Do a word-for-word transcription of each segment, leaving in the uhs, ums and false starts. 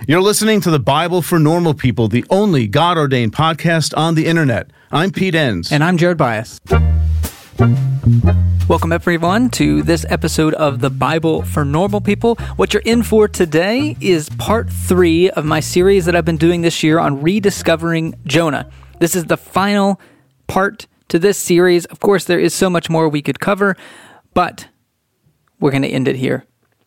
You're listening to the Bible for Normal People, the only God-ordained podcast on the internet. I'm Pete Enns. And I'm Jared Bias. Welcome everyone to this episode of the Bible for Normal People. What you're in for today is part three of my series that I've been doing this year on rediscovering Jonah. This is the final part to this series. Of course, there is so much more we could cover, but we're going to end it here.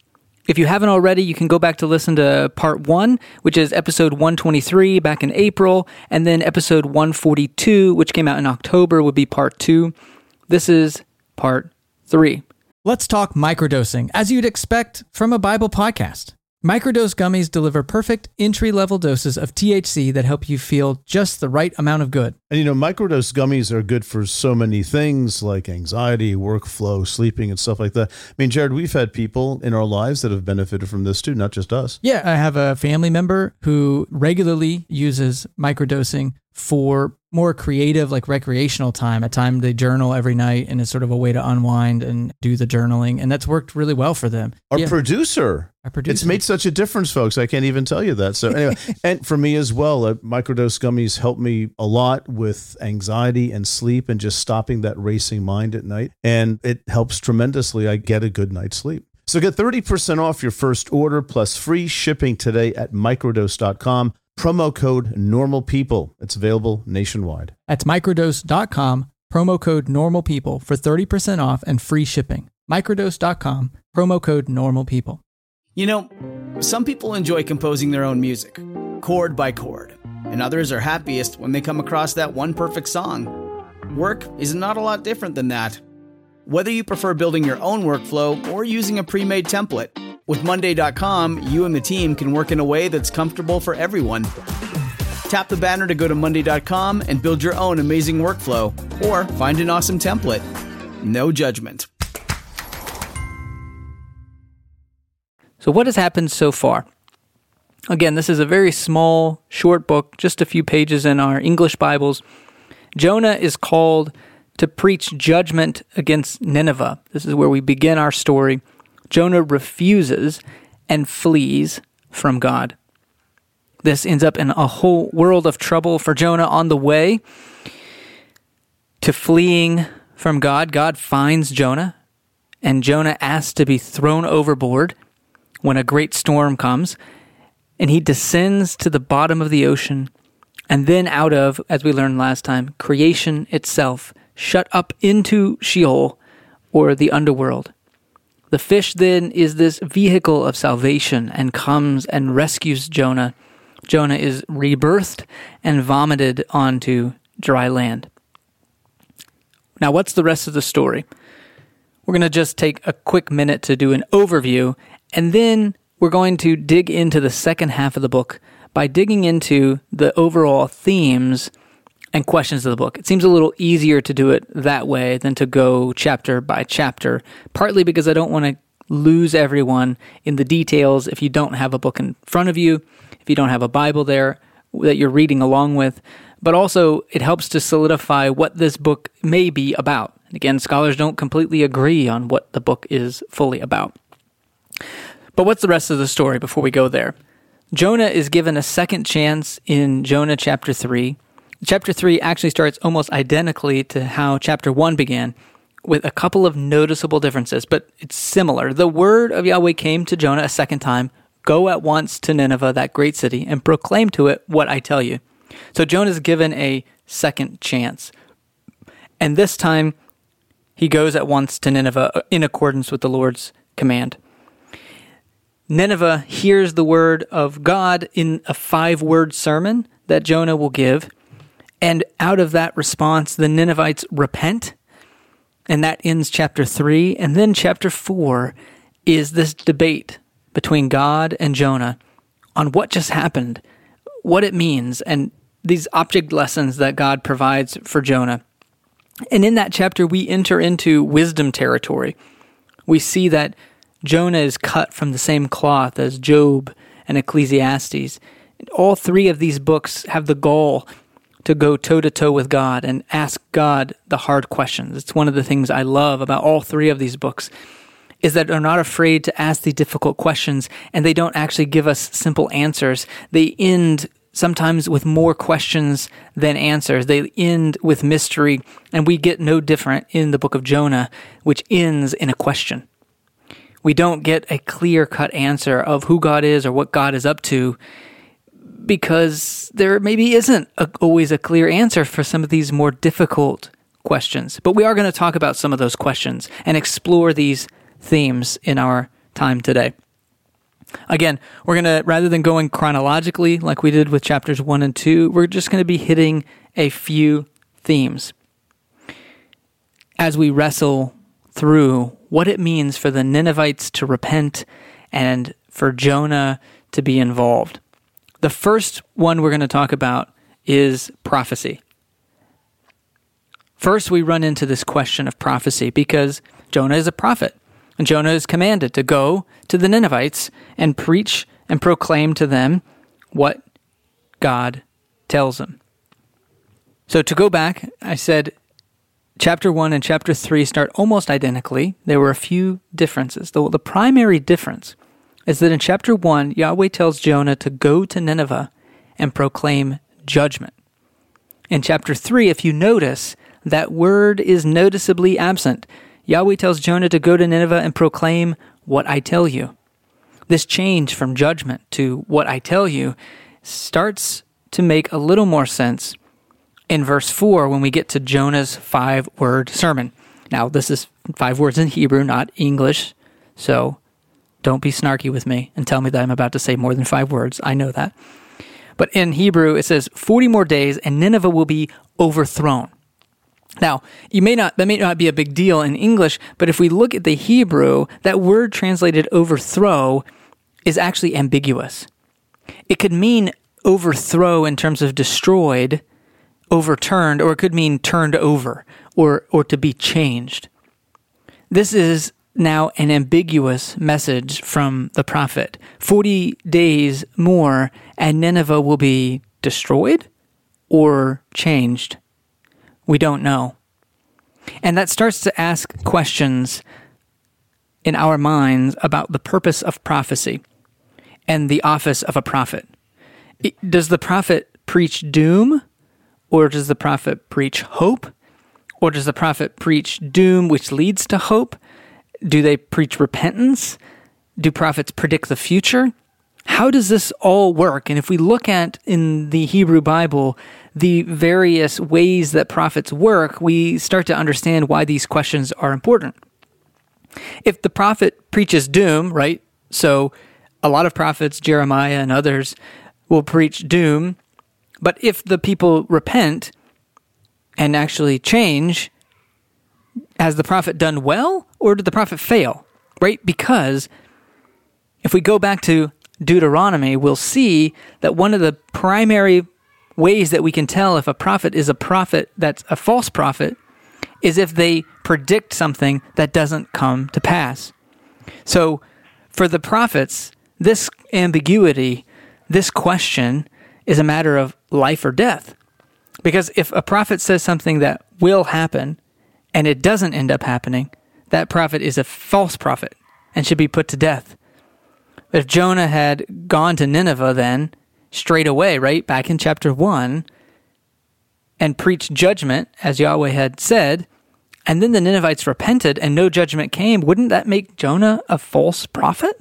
If you haven't already, you can go back to listen to part one, which is episode one twenty-three back in April, and then episode one forty-two, which came out in October, would be part two. This is part three. Let's talk microdosing, as you'd expect from a Bible podcast. Microdose gummies deliver perfect entry-level doses of T H C that help you feel just the right amount of good. And you know, microdose gummies are good for so many things like anxiety, workflow, sleeping, and stuff like that. I mean, Jared, we've had people in our lives that have benefited from this too, not just us. Yeah, I have a family member who regularly uses microdosing for more creative, like recreational time, a time they journal every night, and it's sort of a way to unwind and do the journaling, and that's worked really well for them. Our yeah. producer, Our producer, it's made such a difference, folks. I can't even tell you that. So anyway, and for me as well, uh, microdose gummies help me a lot with anxiety and sleep and just stopping that racing mind at night, and it helps tremendously. I get a good night's sleep. So get thirty percent off your first order plus free shipping today at microdose dot com. Promo code NORMALPEOPLE. It's available nationwide. That's microdose dot com, promo code NORMALPEOPLE for thirty percent off and free shipping. microdose dot com, promo code NORMALPEOPLE. You know, some people enjoy composing their own music, chord by chord, and others are happiest when they come across that one perfect song. Work is not a lot different than that. Whether you prefer building your own workflow or using a pre-made template, with Monday dot com, you and the team can work in a way that's comfortable for everyone. Tap the banner to go to Monday dot com and build your own amazing workflow, or find an awesome template. No judgment. So what has happened so far? Again, this is a very small, short book, just a few pages in our English Bibles. Jonah is called to preach judgment against Nineveh. This is where we begin our story. Jonah refuses and flees from God. This ends up in a whole world of trouble for Jonah on the way to fleeing from God. God finds Jonah, and Jonah asks to be thrown overboard when a great storm comes, and he descends to the bottom of the ocean, and then out of, as we learned last time, creation itself, shut up into Sheol, or the underworld. The fish then is this vehicle of salvation and comes and rescues Jonah. Jonah is rebirthed and vomited onto dry land. Now, what's the rest of the story? We're going to just take a quick minute to do an overview, and then we're going to dig into the second half of the book by digging into the overall themes and questions of the book. It seems a little easier to do it that way than to go chapter by chapter, partly because I don't want to lose everyone in the details if you don't have a book in front of you, if you don't have a Bible there that you're reading along with, but also it helps to solidify what this book may be about. And again, scholars don't completely agree on what the book is fully about. But what's the rest of the story before we go there? Jonah is given a second chance in Jonah chapter three. Chapter three actually starts almost identically to how chapter one began, with a couple of noticeable differences, but it's similar. The word of Yahweh came to Jonah a second time, go at once to Nineveh, that great city, and proclaim to it what I tell you. So Jonah is given a second chance. And this time, he goes at once to Nineveh in accordance with the Lord's command. Nineveh hears the word of God in a five-word sermon that Jonah will give. And out of that response, the Ninevites repent, and that ends chapter three. And then chapter four is this debate between God and Jonah on what just happened, what it means, and these object lessons that God provides for Jonah. And in that chapter, we enter into wisdom territory. We see that Jonah is cut from the same cloth as Job and Ecclesiastes. All three of these books have the goal to go toe-to-toe with God and ask God the hard questions. It's one of the things I love about all three of these books, is that they're not afraid to ask the difficult questions, and they don't actually give us simple answers. They end sometimes with more questions than answers. They end with mystery, and we get no different in the book of Jonah, which ends in a question. We don't get a clear-cut answer of who God is or what God is up to, because there maybe isn't a, always a clear answer for some of these more difficult questions. But we are going to talk about some of those questions and explore these themes in our time today. Again, we're going to, rather than going chronologically like we did with chapters one and two, we're just going to be hitting a few themes as we wrestle through what it means for the Ninevites to repent and for Jonah to be involved. The first one we're going to talk about is prophecy. First, we run into this question of prophecy because Jonah is a prophet. And Jonah is commanded to go to the Ninevites and preach and proclaim to them what God tells him. So to go back, I said chapter one and chapter three start almost identically. There were a few differences. The, the primary difference is that in chapter one, Yahweh tells Jonah to go to Nineveh and proclaim judgment. In chapter three, if you notice, that word is noticeably absent. Yahweh tells Jonah to go to Nineveh and proclaim what I tell you. This change from judgment to what I tell you starts to make a little more sense in verse four when we get to Jonah's five-word sermon. Now, this is five words in Hebrew, not English, so don't be snarky with me and tell me that I'm about to say more than five words. I know that. But in Hebrew, it says, forty more days and Nineveh will be overthrown. Now, you may not, that may not be a big deal in English, but if we look at the Hebrew, that word translated overthrow is actually ambiguous. It could mean overthrow in terms of destroyed, overturned, or it could mean turned over, or, or to be changed. This is now an ambiguous message from the prophet. Forty days more, and Nineveh will be destroyed or changed. We don't know. And that starts to ask questions in our minds about the purpose of prophecy and the office of a prophet. Does the prophet preach doom, or does the prophet preach hope? Or does the prophet preach doom which leads to hope? Do they preach repentance? Do prophets predict the future? How does this all work? And if we look at in the Hebrew Bible the various ways that prophets work, we start to understand why these questions are important. If the prophet preaches doom, right? So a lot of prophets, Jeremiah and others, will preach doom. But if the people repent and actually change, has the prophet done well, or did the prophet fail? Right? Because if we go back to Deuteronomy, we'll see that one of the primary ways that we can tell if a prophet is a prophet that's a false prophet is if they predict something that doesn't come to pass. So for the prophets, this ambiguity, this question is a matter of life or death. Because if a prophet says something that will happen and it doesn't end up happening, that prophet is a false prophet and should be put to death. But if Jonah had gone to Nineveh then, straight away, right, back in chapter one, and preached judgment, as Yahweh had said, and then the Ninevites repented and no judgment came, wouldn't that make Jonah a false prophet?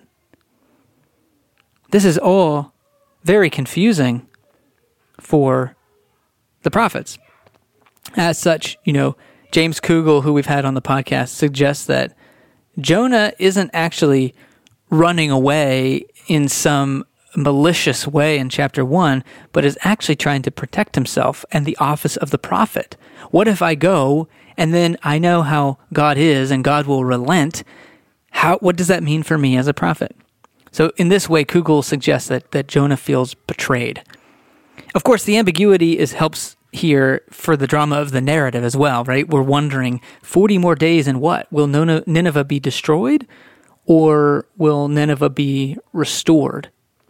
This is all very confusing for the prophets. As such, you know, James Kugel, who we've had on the podcast, suggests that Jonah isn't actually running away in some malicious way in chapter one, but is actually trying to protect himself and the office of the prophet. What if I go and then I know how God is and God will relent? How? What does that mean for me as a prophet? So in this way, Kugel suggests that, that Jonah feels betrayed. Of course, the ambiguity is helps here for the drama of the narrative as well, right? We're wondering, forty more days and what? Will Nineveh be destroyed, or will Nineveh be restored?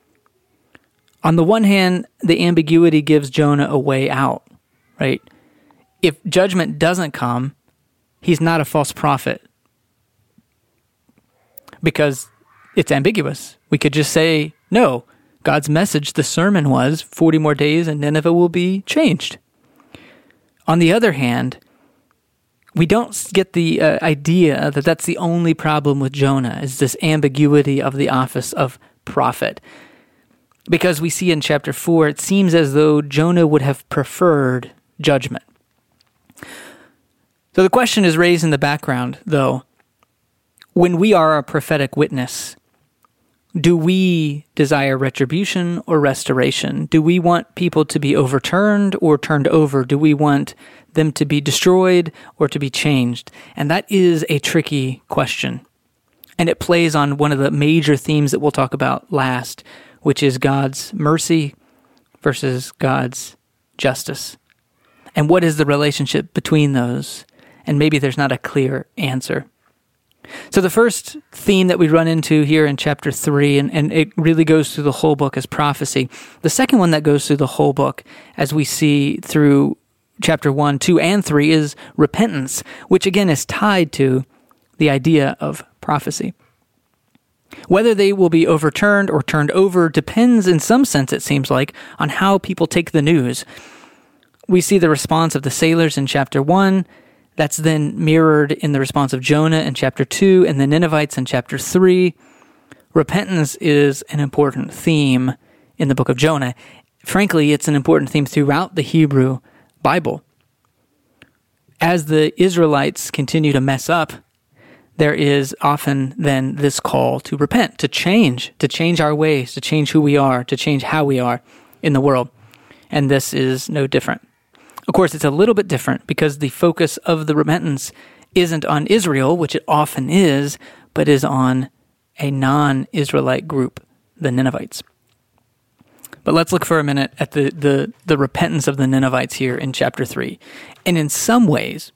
On the one hand, the ambiguity gives Jonah a way out, right? If judgment doesn't come, he's not a false prophet. because it's ambiguous. We could just say, no, God's message, the sermon was forty more days and Nineveh will be changed. On the other hand, we don't get the uh, idea that that's the only problem with Jonah, is this ambiguity of the office of prophet. Because we see in chapter four, it seems as though Jonah would have preferred judgment. So the question is raised in the background, though. When we are a prophetic witness, do we desire retribution or restoration? Do we want people to be overturned or turned over? Do we want them to be destroyed or to be changed? And that is a tricky question. And it plays on one of the major themes that we'll talk about last, which is God's mercy versus God's justice. And what is the relationship between those? And maybe there's not a clear answer. So the first theme that we run into here in chapter three, and, and it really goes through the whole book, is prophecy. The second one that goes through the whole book, as we see through chapter one, two, and three, is repentance, which again is tied to the idea of prophecy. Whether they will be overturned or turned over depends, in some sense, it seems like, on how people take the news. We see the response of the sailors in chapter one. That's then mirrored in the response of Jonah in chapter two and the Ninevites in chapter three. Repentance is an important theme in the book of Jonah. Frankly, it's an important theme throughout the Hebrew Bible. As the Israelites continue to mess up, there is often then this call to repent, to change, to change our ways, to change who we are, to change how we are in the world. And this is no different. Of course, it's a little bit different because the focus of the repentance isn't on Israel, which it often is, but is on a non-Israelite group, the Ninevites. But let's look for a minute at the, the, the repentance of the Ninevites here in chapter three. And in some ways,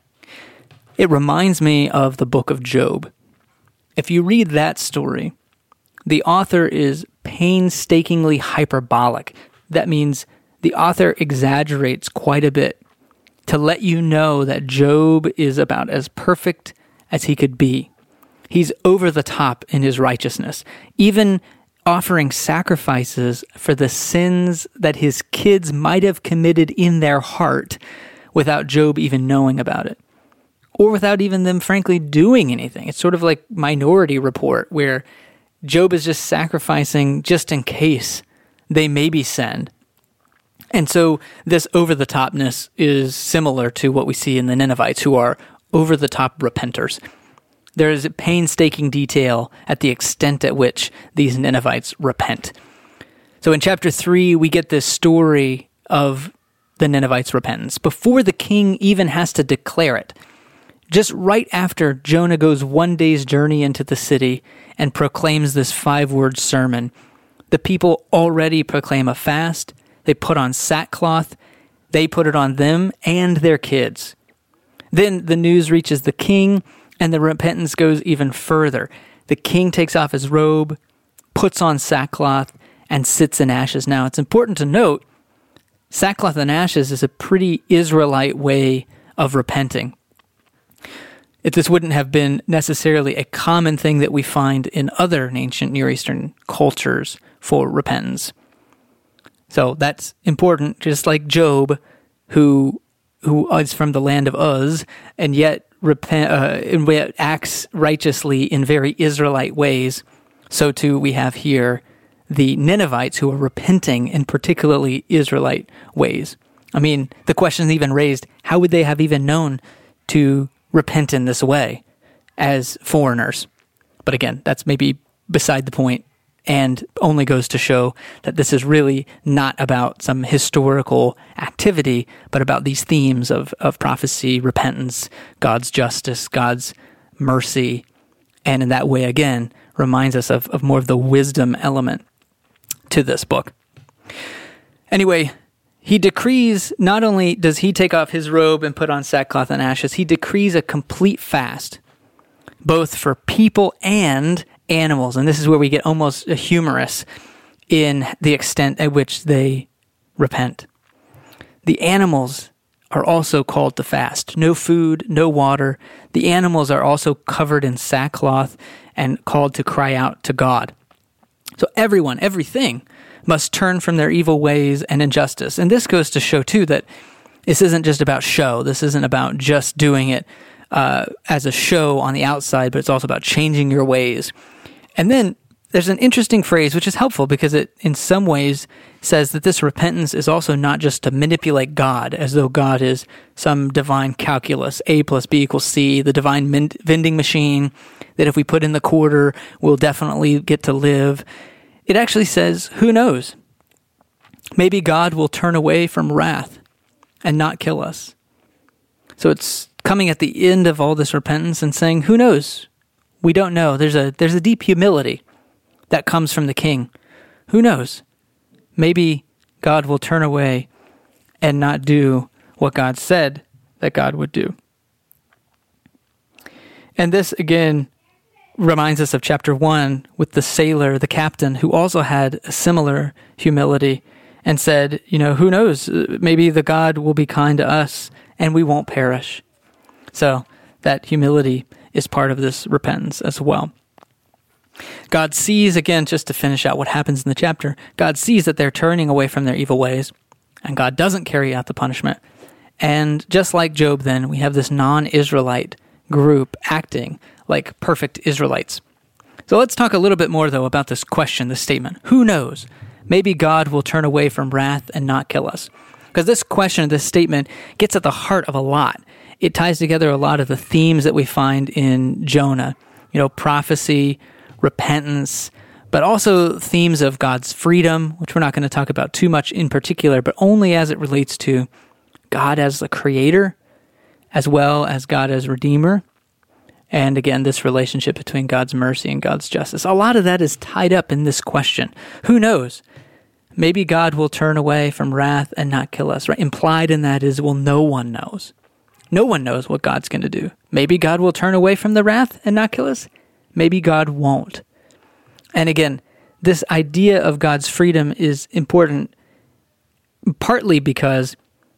it reminds me of the book of Job. If you read that story, the author is painstakingly hyperbolic. That means the author exaggerates quite a bit to let you know that Job is about as perfect as he could be. He's over the top in his righteousness, even offering sacrifices for the sins that his kids might have committed in their heart without Job even knowing about it, or without even them, frankly, doing anything. It's sort of like Minority Report, where Job is just sacrificing just in case they maybe sinned. And so this over-the-topness is similar to what we see in the Ninevites, who are over-the-top repenters. There is a painstaking detail at the extent at which these Ninevites repent. So in chapter three, we get this story of the Ninevites' repentance before the king even has to declare it. Just right after Jonah goes one day's journey into the city and proclaims this five-word sermon, the people already proclaim a fast. They put on sackcloth. They put it on them and their kids. Then the news reaches the king, and the repentance goes even further. The king takes off his robe, puts on sackcloth, and sits in ashes. Now, it's important to note, sackcloth and ashes is a pretty Israelite way of repenting. If this wouldn't have been necessarily a common thing that we find in other ancient Near Eastern cultures for repentance. So that's important, just like Job, who who is from the land of Uz, and yet repent, uh, and yet acts righteously in very Israelite ways. So too we have here the Ninevites who are repenting in particularly Israelite ways. I mean, the question is even raised, how would they have even known to repent in this way as foreigners? But again, that's maybe beside the point, and only goes to show that this is really not about some historical activity, but about these themes of, of prophecy, repentance, God's justice, God's mercy, and in that way, again, reminds us of, of more of the wisdom element to this book. Anyway, he decrees, not only does he take off his robe and put on sackcloth and ashes, he decrees a complete fast, both for people and animals. And this is where we get almost humorous in the extent at which they repent. The animals are also called to fast. No food, no water. The animals are also covered in sackcloth and called to cry out to God. So everyone, everything must turn from their evil ways and injustice. And this goes to show, too, that this isn't just about show. This isn't about just doing it uh, as a show on the outside, but it's also about changing your ways. And then there's an interesting phrase, which is helpful because it, in some ways, says that this repentance is also not just to manipulate God, as though God is some divine calculus, A plus B equals C, the divine min- vending machine, that if we put in the quarter, we'll definitely get to live. It actually says, who knows? Maybe God will turn away from wrath and not kill us. So it's coming at the end of all this repentance and saying, who knows? We don't know. There's a there's a deep humility that comes from the king. Who knows? Maybe God will turn away and not do what God said that God would do. And this, again, reminds us of chapter one with the sailor, the captain, who also had a similar humility and said, you know, who knows? Maybe the God will be kind to us and we won't perish. So that humility is part of this repentance as well. God sees, again, just to finish out what happens in the chapter, God sees that they're turning away from their evil ways, and God doesn't carry out the punishment. And just like Job, then, we have this non-Israelite group acting like perfect Israelites. So let's talk a little bit more, though, about this question, this statement. Who knows? Maybe God will turn away from wrath and not kill us. Because this question, this statement, gets at the heart of a lot. It ties together a lot of the themes that we find in Jonah. You know, prophecy, repentance, but also themes of God's freedom, which we're not going to talk about too much in particular, but only as it relates to God as the creator, as well as God as redeemer. And again, this relationship between God's mercy and God's justice. A lot of that is tied up in this question. Who knows? Maybe God will turn away from wrath and not kill us, right? Implied in that is, well, no one knows. No one knows what God's going to do. Maybe God will turn away from the wrath and not kill us. Maybe God won't. And again, this idea of God's freedom is important partly because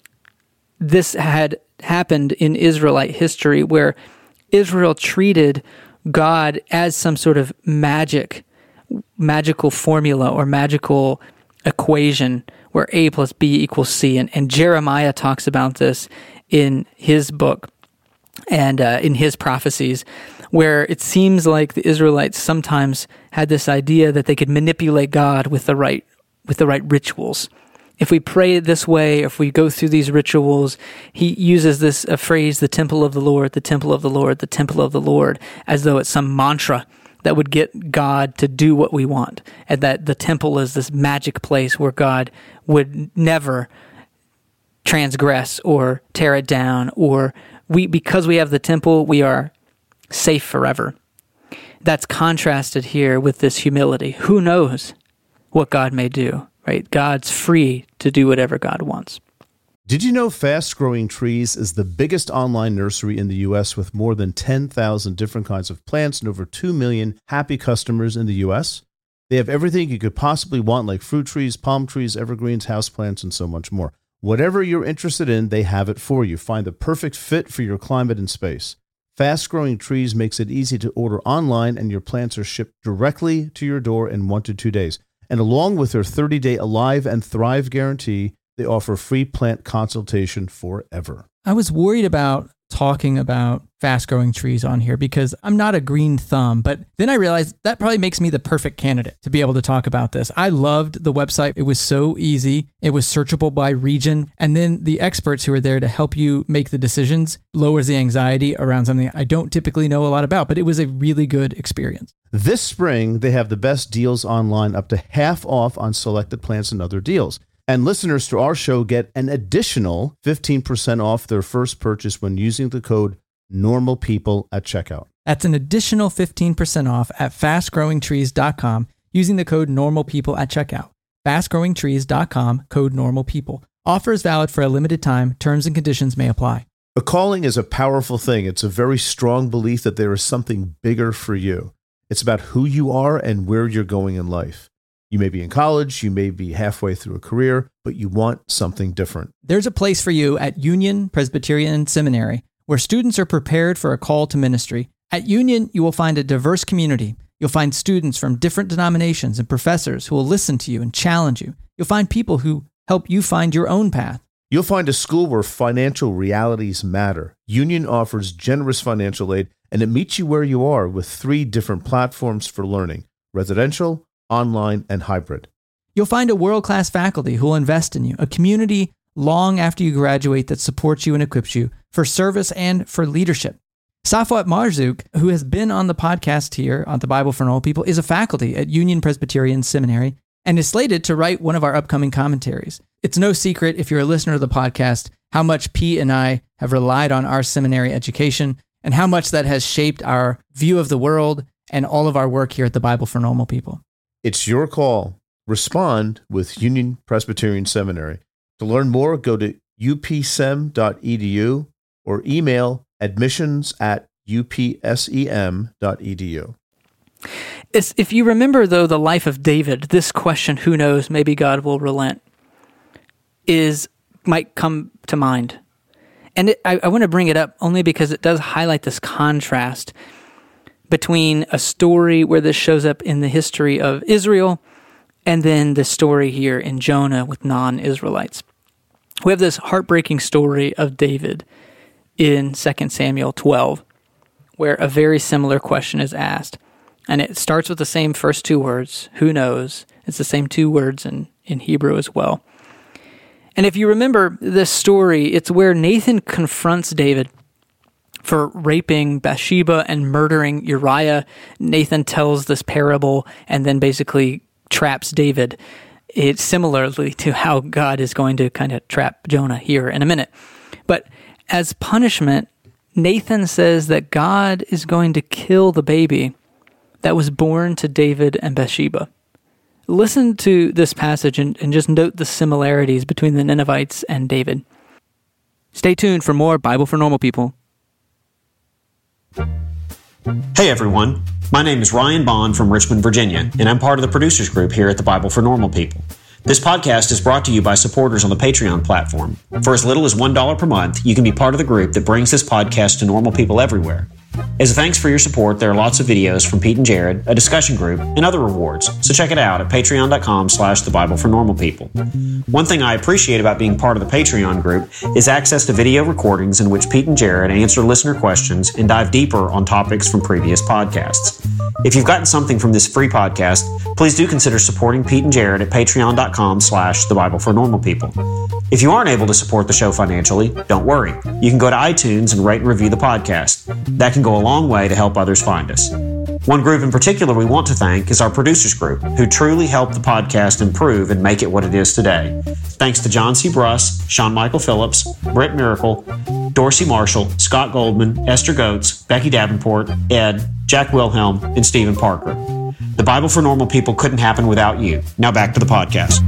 this had happened in Israelite history where Israel treated God as some sort of magic, magical formula or magical equation where A plus B equals C. And, and Jeremiah talks about this in his book and uh, in his prophecies, where it seems like the Israelites sometimes had this idea that they could manipulate God with the right with the right rituals. If we pray this way, if we go through these rituals, he uses this a phrase, the temple of the Lord, the temple of the Lord, the temple of the Lord, as though it's some mantra that would get God to do what we want, and that the temple is this magic place where God would never transgress or tear it down, or we because we have the temple, we are safe forever. That's contrasted here with this humility. Who knows what God may do, right? God's free to do whatever God wants. Did you know Fast Growing Trees is the biggest online nursery in the U S with more than ten thousand different kinds of plants and over two million happy customers in the U S? They have everything you could possibly want, like fruit trees, palm trees, evergreens, houseplants, and so much more. Whatever you're interested in, they have it for you. Find the perfect fit for your climate and space. Fast Growing Trees makes it easy to order online, and your plants are shipped directly to your door in one to two days. And along with their thirty-day Alive and Thrive guarantee, they offer free plant consultation forever. I was worried about talking about Fast Growing Trees on here because I'm not a green thumb, but then I realized that probably makes me the perfect candidate to be able to talk about this. I loved the website. It was so easy. It was searchable by region. And then the experts who are there to help you make the decisions lowers the anxiety around something I don't typically know a lot about, but it was a really good experience. This spring, they have the best deals online, up to half off on selected plants and other deals. And listeners to our show get an additional fifteen percent off their first purchase when using the code NORMALPEOPLE at checkout. That's an additional fifteen percent off at fast growing trees dot com using the code NORMALPEOPLE at checkout. fast growing trees dot com, code NORMALPEOPLE. Offer is valid for a limited time. Terms and conditions may apply. A calling is a powerful thing. It's a very strong belief that there is something bigger for you. It's about who you are and where you're going in life. You may be in college, you may be halfway through a career, but you want something different. There's a place for you at Union Presbyterian Seminary, where students are prepared for a call to ministry. At Union, you will find a diverse community. You'll find students from different denominations and professors who will listen to you and challenge you. You'll find people who help you find your own path. You'll find a school where financial realities matter. Union offers generous financial aid, and it meets you where you are with three different platforms for learning: residential, online, and hybrid. You'll find a world-class faculty who will invest in you, a community long after you graduate that supports you and equips you for service and for leadership. Safwat Marzouk, who has been on the podcast here on the Bible for Normal People, is a faculty at Union Presbyterian Seminary and is slated to write one of our upcoming commentaries. It's no secret, if you're a listener of the podcast, how much Pete and I have relied on our seminary education and how much that has shaped our view of the world and all of our work here at the Bible for Normal People. It's your call. Respond with Union Presbyterian Seminary. To learn more, go to u p sem dot e d u or email admissions at u p sem dot e d u. It's, if you remember, though, the life of David, this question, who knows, maybe God will relent, is might come to mind. And it, I, I want to bring it up only because it does highlight this contrast between a story where this shows up in the history of Israel and then the story here in Jonah with non-Israelites. We have this heartbreaking story of David in Second Samuel twelve, where a very similar question is asked. And it starts with the same first two words, who knows? It's the same two words in, in Hebrew as well. And if you remember this story, it's where Nathan confronts David for raping Bathsheba and murdering Uriah. Nathan tells this parable and then basically traps David. It's similarly to how God is going to kind of trap Jonah here in a minute. But as punishment, Nathan says that God is going to kill the baby that was born to David and Bathsheba. Listen to this passage and, and just note the similarities between the Ninevites and David. Stay tuned for more Bible for Normal People. Hey everyone, my name is Ryan Bond from Richmond, Virginia, and I'm part of the producers group here at the Bible for Normal People. This podcast is brought to you by supporters on the Patreon platform. For as little as one dollar per month, you can be part of the group that brings this podcast to normal people everywhere. As a thanks for your support, there are lots of videos from Pete and Jared, a discussion group, and other rewards, so check it out at patreon.com slash the Bible for Normal People. One thing I appreciate about being part of the Patreon group is access to video recordings in which Pete and Jared answer listener questions and dive deeper on topics from previous podcasts. If you've gotten something from this free podcast, please do consider supporting Pete and Jared at patreon.com slash the Bible for Normal People. If you aren't able to support the show financially, don't worry. You can go to iTunes and rate and review the podcast. That can go a long way to help others find us. One group in particular we want to thank is our producers group, who truly helped the podcast improve and make it what it is today. Thanks to John C. Bruss, Sean Michael Phillips, Brett Miracle, Dorsey Marshall, Scott Goldman, Esther Goetz, Becky Davenport, Ed, Jack Wilhelm, and Stephen Parker. The Bible for Normal People couldn't happen without you. Now back to the podcast.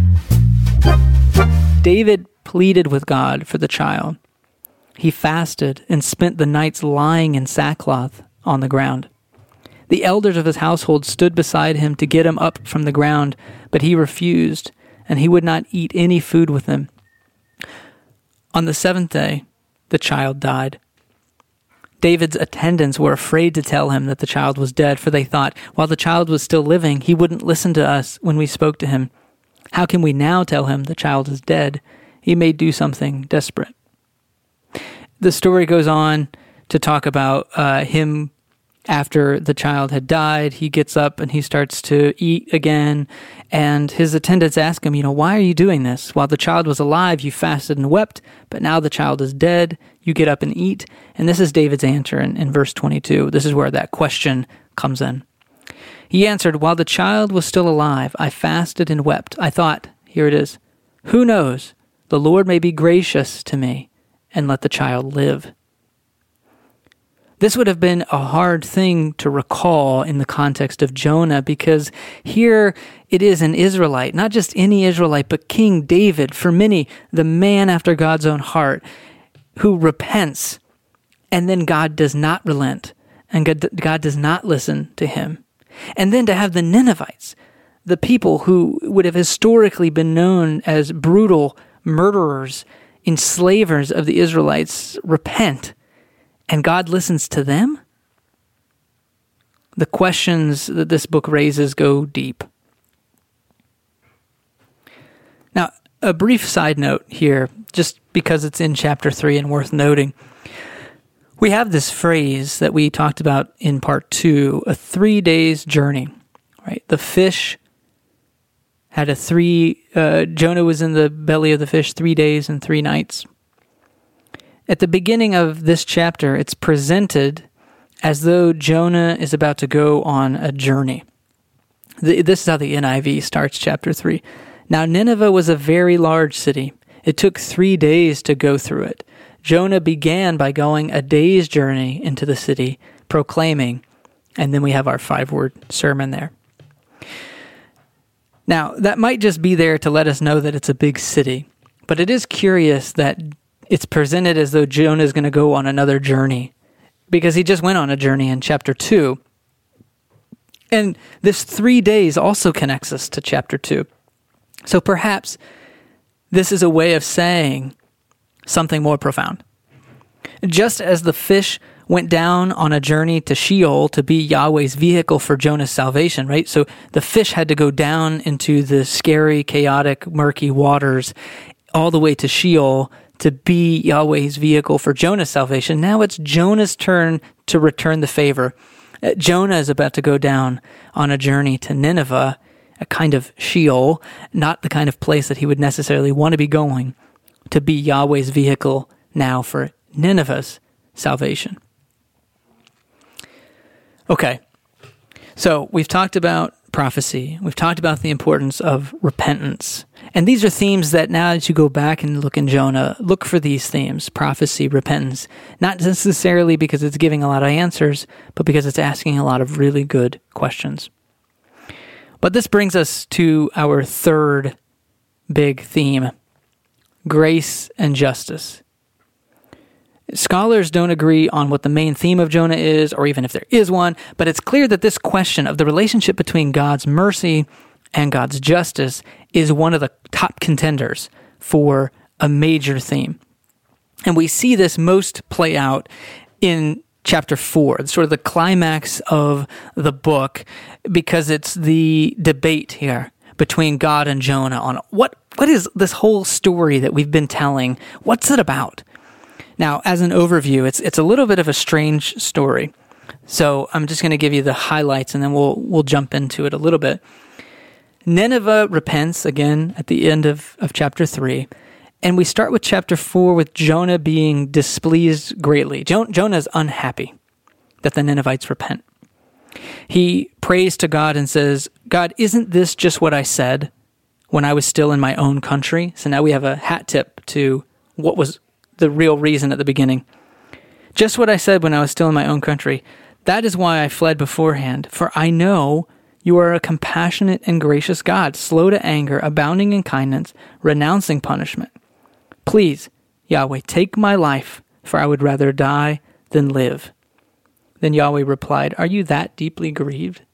David pleaded with God for the child. He fasted and spent the nights lying in sackcloth on the ground. The elders of his household stood beside him to get him up from the ground, but he refused, and he would not eat any food with them. On the seventh day, the child died. David's attendants were afraid to tell him that the child was dead, for they thought, while the child was still living, he wouldn't listen to us when we spoke to him. How can we now tell him the child is dead? He may do something desperate. The story goes on to talk about uh, him after the child had died. He gets up and he starts to eat again, and his attendants ask him, you know, why are you doing this? While the child was alive, you fasted and wept, but now the child is dead, you get up and eat. And this is David's answer in, in verse twenty-two. This is where that question comes in. He answered, while the child was still alive, I fasted and wept. I thought, here it is, who knows, the Lord may be gracious to me and let the child live. This would have been a hard thing to recall in the context of Jonah, because here it is an Israelite, not just any Israelite, but King David, for many, the man after God's own heart, who repents, and then God does not relent, and God, God does not listen to him. And then to have the Ninevites, the people who would have historically been known as brutal murderers, enslavers of the Israelites, repent, and God listens to them? The questions that this book raises go deep. Now, a brief side note here, just because it's in chapter three and worth noting. We have this phrase that we talked about in part two, a three days journey, right? The fish had a three, uh, Jonah was in the belly of the fish three days and three nights. At the beginning of this chapter, it's presented as though Jonah is about to go on a journey. This is how the N I V starts chapter three. Now Nineveh was a very large city. It took three days to go through it. Jonah began by going a day's journey into the city, proclaiming, and then we have our five-word sermon there. Now, that might just be there to let us know that it's a big city, but it is curious that it's presented as though Jonah is going to go on another journey, because he just went on a journey in chapter two. And this three days also connects us to chapter two. So perhaps this is a way of saying something more profound. Just as the fish went down on a journey to Sheol to be Yahweh's vehicle for Jonah's salvation, right? So the fish had to go down into the scary, chaotic, murky waters all the way to Sheol to be Yahweh's vehicle for Jonah's salvation. Now it's Jonah's turn to return the favor. Uh, Jonah is about to go down on a journey to Nineveh, a kind of Sheol, not the kind of place that he would necessarily want to be going, to be Yahweh's vehicle now for Nineveh's salvation. Okay, so we've talked about prophecy. We've talked about the importance of repentance. And these are themes that now as you go back and look in Jonah, look for these themes, prophecy, repentance, not necessarily because it's giving a lot of answers, but because it's asking a lot of really good questions. But this brings us to our third big theme, grace and justice. Scholars don't agree on what the main theme of Jonah is, or even if there is one, but it's clear that this question of the relationship between God's mercy and God's justice is one of the top contenders for a major theme. And we see this most play out in chapter four, sort of the climax of the book, because it's the debate here between God and Jonah on what what is this whole story that we've been telling? What's it about? Now, as an overview, it's it's a little bit of a strange story. So I'm just going to give you the highlights, and then we'll we'll jump into it a little bit. Nineveh repents again at the end of, of chapter three. And we start with chapter four with Jonah being displeased greatly. Jo- Jonah is unhappy that the Ninevites repent. He prays to God and says, God, isn't this just what I said when I was still in my own country? So now we have a hat tip to what was the real reason at the beginning. Just what I said when I was still in my own country. That is why I fled beforehand, for I know you are a compassionate and gracious God, slow to anger, abounding in kindness, renouncing punishment. Please, Yahweh, take my life, for I would rather die than live. Then Yahweh replied, are you that deeply grieved?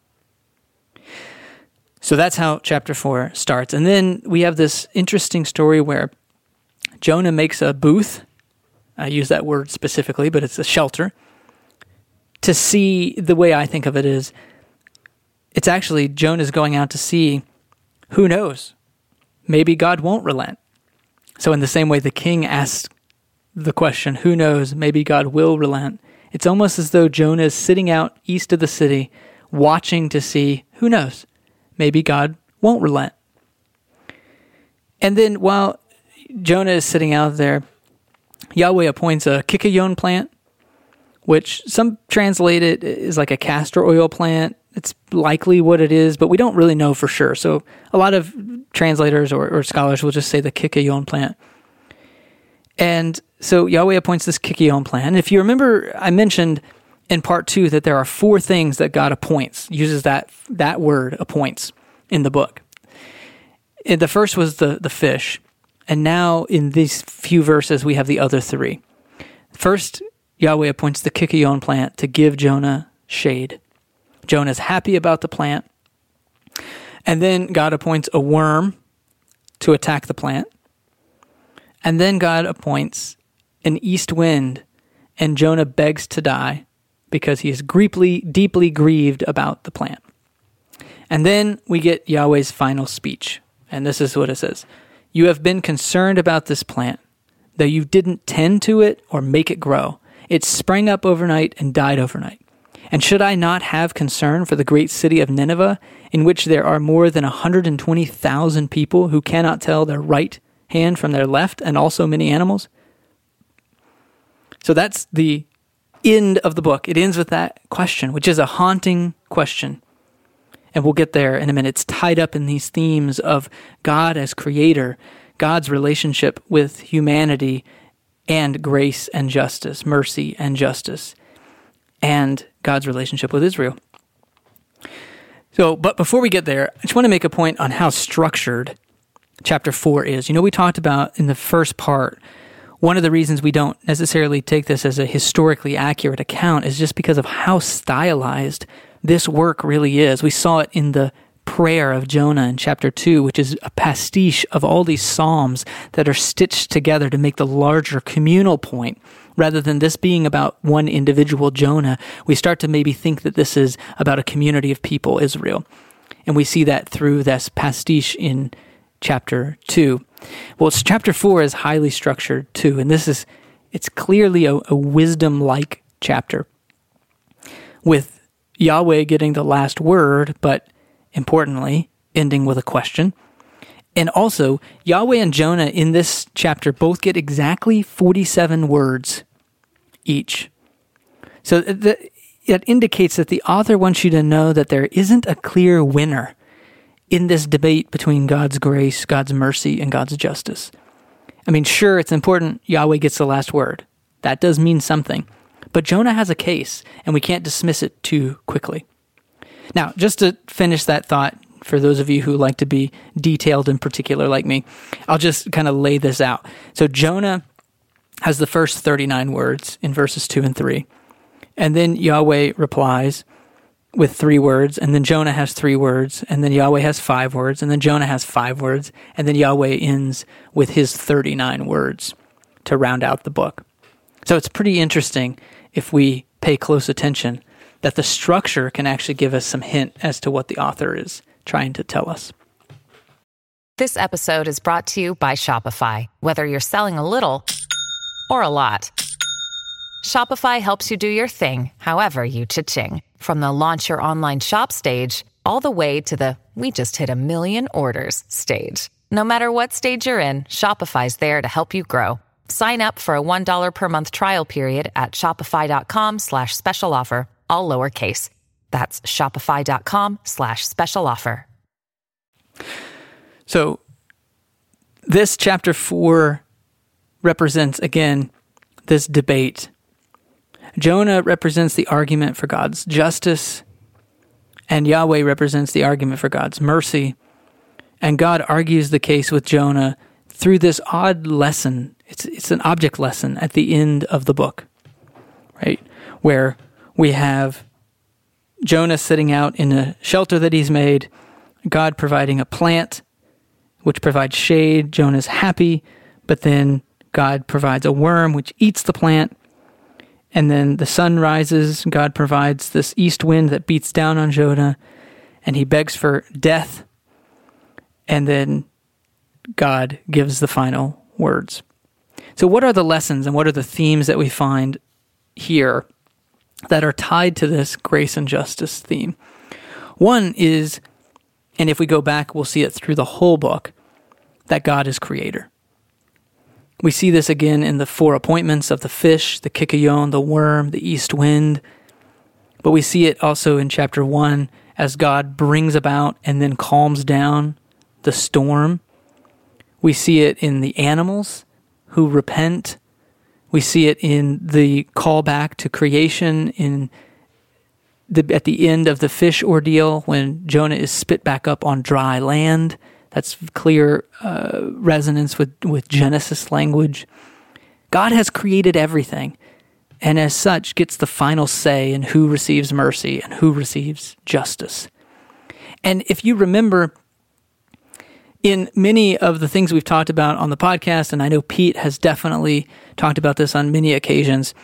So that's how chapter four starts. And then we have this interesting story where Jonah makes a booth. I use that word specifically, but it's a shelter. To see, the way I think of it is, it's actually Jonah's going out to see, who knows? Maybe God won't relent. So in the same way the king asked the question, who knows, maybe God will relent. It's almost as though Jonah is sitting out east of the city, watching to see, who knows, maybe God won't relent. And then while Jonah is sitting out there, Yahweh appoints a kikayon plant, which some translate it as like a castor oil plant. It's likely what it is, but we don't really know for sure. So a lot of translators or, or scholars will just say the kikayon plant. And so Yahweh appoints this kikayon plant. And if you remember, I mentioned in part two that there are four things that God appoints, uses that that word, appoints, in the book. And the first was the, the fish. And now in these few verses, we have the other three. First, Yahweh appoints the kikayon plant to give Jonah shade. Jonah's happy about the plant. And then God appoints a worm to attack the plant. And then God appoints an east wind, and Jonah begs to die because he is deeply, deeply grieved about the plant. And then we get Yahweh's final speech. And this is what it says. You have been concerned about this plant, though you didn't tend to it or make it grow. It sprang up overnight and died overnight. And should I not have concern for the great city of Nineveh, in which there are more than one hundred twenty thousand people who cannot tell their right hand from their left, and also many animals? So that's the end of the book. It ends with that question, which is a haunting question. And we'll get there in a minute. It's tied up in these themes of God as creator, God's relationship with humanity, and grace and justice, mercy and justice, and God's relationship with Israel. So, but before we get there, I just want to make a point on how structured chapter four is. You know, we talked about in the first part, one of the reasons we don't necessarily take this as a historically accurate account is just because of how stylized this work really is. We saw it in the prayer of Jonah in chapter two, which is a pastiche of all these psalms that are stitched together to make the larger communal point. Rather than this being about one individual Jonah, we start to maybe think that this is about a community of people, Israel. And we see that through this pastiche in chapter two. Well, it's, chapter four is highly structured too, and this is, it's clearly a, a wisdom-like chapter, with Yahweh getting the last word, but importantly, ending with a question. And also, Yahweh and Jonah in this chapter both get exactly forty-seven words each. So the, it indicates that the author wants you to know that there isn't a clear winner in this debate between God's grace, God's mercy, and God's justice. I mean, sure, it's important Yahweh gets the last word. That does mean something. But Jonah has a case, and we can't dismiss it too quickly. Now, just to finish that thought, for those of you who like to be detailed in particular like me, I'll just kind of lay this out. So Jonah has the first thirty-nine words in verses two and three. And then Yahweh replies with three words, and then Jonah has three words, and then Yahweh has five words, and then Jonah has five words, and then Yahweh ends with his thirty-nine words to round out the book. So it's pretty interesting if we pay close attention that the structure can actually give us some hint as to what the author is trying to tell us. This episode is brought to you by Shopify. Whether you're selling a little or a lot, Shopify helps you do your thing, however you cha-ching. From the launch your online shop stage, all the way to the we just hit a million orders stage. No matter what stage you're in, Shopify's there to help you grow. Sign up for a one dollar per month trial period at shopify.com slash special offer, all lowercase. That's shopify.com slash special offer. So this chapter four represents, again, this debate. Jonah represents the argument for God's justice, and Yahweh represents the argument for God's mercy. And God argues the case with Jonah through this odd lesson. It's it's an object lesson at the end of the book, right? Where we have Jonah sitting out in a shelter that he's made, God providing a plant which provides shade. Jonah's happy, but then God provides a worm which eats the plant. And then the sun rises, God provides this east wind that beats down on Jonah, and he begs for death. And then God gives the final words. So what are the lessons and what are the themes that we find here that are tied to this grace and justice theme? One is, and if we go back, we'll see it through the whole book, that God is creator. We see this again in the four appointments of the fish, the kikayon, the worm, the east wind. But we see it also in chapter one as God brings about and then calms down the storm. We see it in the animals who repent. We see it in the callback to creation in the, at the end of the fish ordeal when Jonah is spit back up on dry land. That's clear uh, resonance with, with Genesis language. God has created everything, and as such gets the final say in who receives mercy and who receives justice. And if you remember, in many of the things we've talked about on the podcast, and I know Pete has definitely talked about this on many occasions,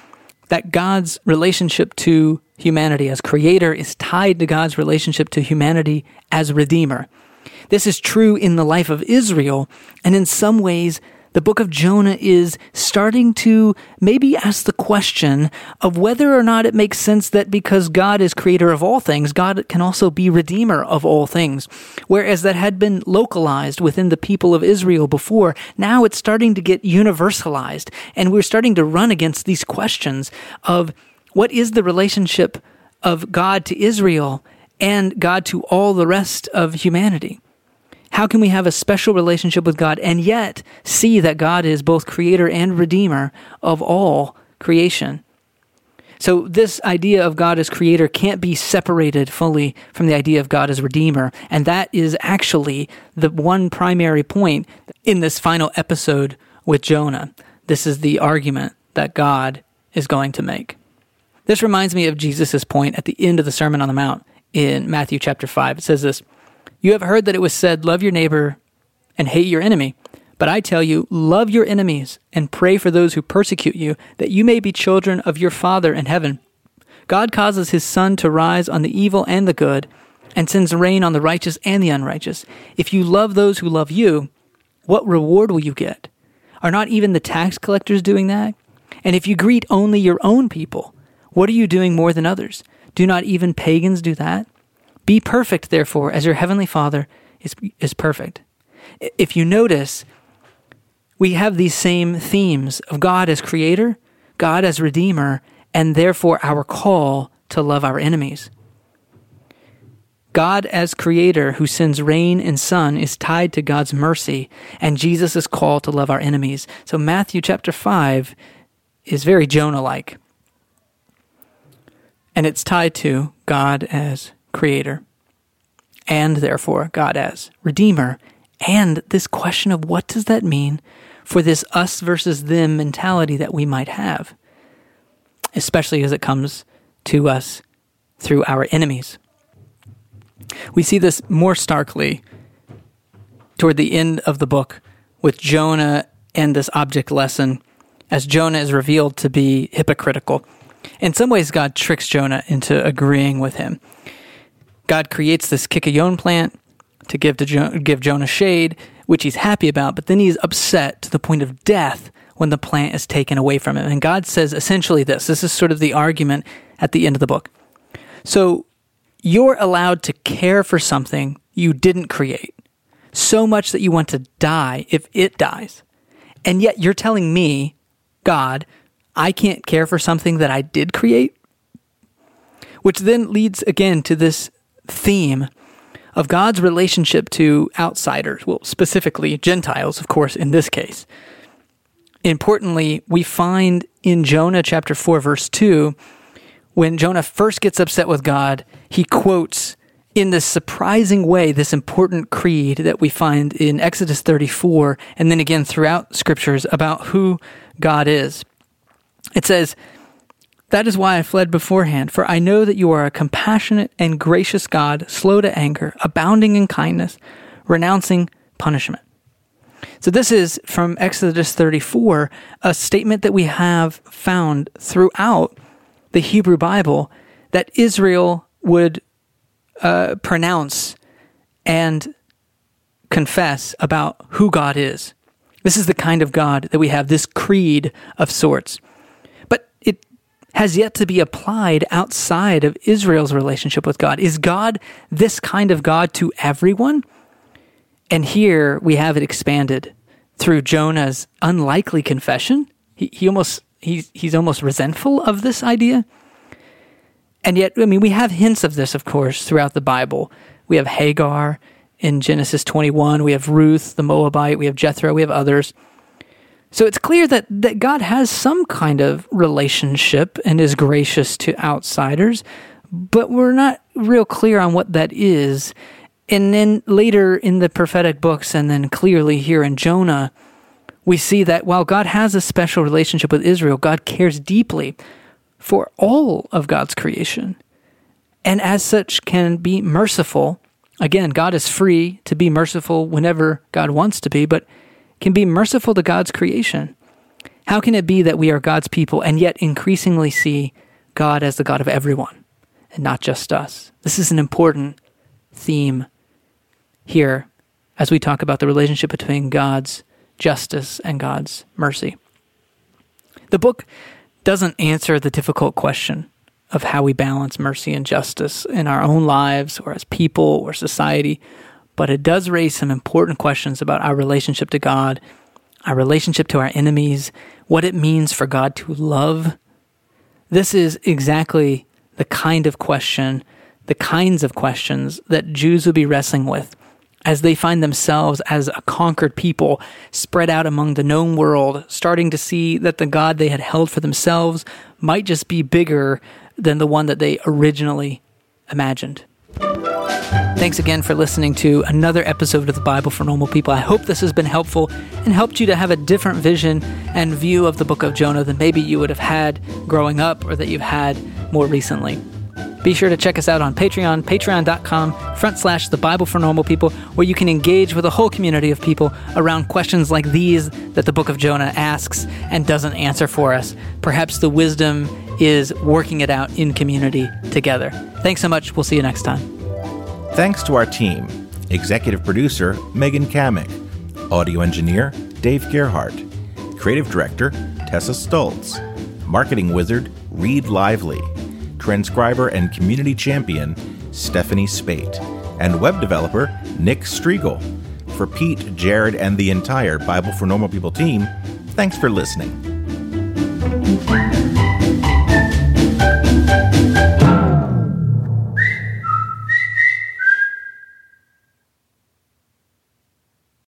that God's relationship to humanity as creator is tied to God's relationship to humanity as redeemer. This is true in the life of Israel, and in some ways, the book of Jonah is starting to maybe ask the question of whether or not it makes sense that because God is creator of all things, God can also be redeemer of all things. Whereas that had been localized within the people of Israel before, now it's starting to get universalized. And we're starting to run against these questions of what is the relationship of God to Israel and God to all the rest of humanity? How can we have a special relationship with God and yet see that God is both creator and redeemer of all creation? So this idea of God as creator can't be separated fully from the idea of God as redeemer. And that is actually the one primary point in this final episode with Jonah. This is the argument that God is going to make. This reminds me of Jesus' point at the end of the Sermon on the Mount in Matthew chapter five. It says this, "You have heard that it was said, 'Love your neighbor and hate your enemy.' But I tell you, love your enemies and pray for those who persecute you, that you may be children of your Father in heaven. God causes his sun to rise on the evil and the good, and sends rain on the righteous and the unrighteous. If you love those who love you, what reward will you get? Are not even the tax collectors doing that? And if you greet only your own people, what are you doing more than others? Do not even pagans do that? Be perfect, therefore, as your heavenly Father is, is perfect." If you notice, we have these same themes of God as creator, God as redeemer, and therefore our call to love our enemies. God as creator who sends rain and sun is tied to God's mercy, and Jesus' call to love our enemies. So Matthew chapter five is very Jonah-like. And it's tied to God as creator, and therefore God as redeemer, and this question of what does that mean for this us versus them mentality that we might have, especially as it comes to us through our enemies. We see this more starkly toward the end of the book with Jonah and this object lesson, as Jonah is revealed to be hypocritical. In some ways, God tricks Jonah into agreeing with him. God creates this kikayon plant to give to jo- give Jonah shade, which he's happy about, but then he's upset to the point of death when the plant is taken away from him. And God says essentially this. This is sort of the argument at the end of the book. So you're allowed to care for something you didn't create, so much that you want to die if it dies. And yet you're telling me, God, I can't care for something that I did create? Which then leads again to this theme of God's relationship to outsiders, well, specifically Gentiles, of course, in this case. Importantly, we find in Jonah chapter four, verse two, when Jonah first gets upset with God, he quotes in this surprising way this important creed that we find in Exodus thirty-four, and then again throughout scriptures about who God is. It says, "That is why I fled beforehand, for I know that you are a compassionate and gracious God, slow to anger, abounding in kindness, renouncing punishment." So this is from Exodus thirty-four, a statement that we have found throughout the Hebrew Bible that Israel would uh, pronounce and confess about who God is. This is the kind of God that we have, this creed of sorts. But it has yet to be applied outside of Israel's relationship with God. Is God this kind of God to everyone? And here we have it expanded through Jonah's unlikely confession. He, he almost he's he's almost resentful of this idea. And yet, I mean, we have hints of this, of course, throughout the Bible. We have Hagar in Genesis twenty-one. We have Ruth, the Moabite. We have Jethro. We have others. So it's clear that, that God has some kind of relationship and is gracious to outsiders, but we're not real clear on what that is. And then later in the prophetic books, and then clearly here in Jonah, we see that while God has a special relationship with Israel, God cares deeply for all of God's creation, and as such can be merciful. Again, God is free to be merciful whenever God wants to be, but can be merciful to God's creation. How can it be that we are God's people and yet increasingly see God as the God of everyone and not just us? This is an important theme here as we talk about the relationship between God's justice and God's mercy. The book doesn't answer the difficult question of how we balance mercy and justice in our own lives or as people or society, but it does raise some important questions about our relationship to God, our relationship to our enemies, what it means for God to love. This is exactly the kind of question, the kinds of questions that Jews would be wrestling with as they find themselves as a conquered people spread out among the known world, starting to see that the God they had held for themselves might just be bigger than the one that they originally imagined. Thanks again for listening to another episode of the Bible for Normal People. I hope this has been helpful and helped you to have a different vision and view of the book of Jonah than maybe you would have had growing up or that you've had more recently. Be sure to check us out on Patreon, patreon.com front slash the Bible for Normal People, where you can engage with a whole community of people around questions like these that the book of Jonah asks and doesn't answer for us. Perhaps the wisdom is working it out in community together. Thanks so much. We'll see you next time. Thanks to our team. Executive producer, Megan Kamick. Audio engineer, Dave Gerhardt. Creative director, Tessa Stoltz. Marketing wizard, Reed Lively. Transcriber and community champion, Stephanie Spate. And web developer, Nick Striegel. For Pete, Jared, and the entire Bible for Normal People team, thanks for listening.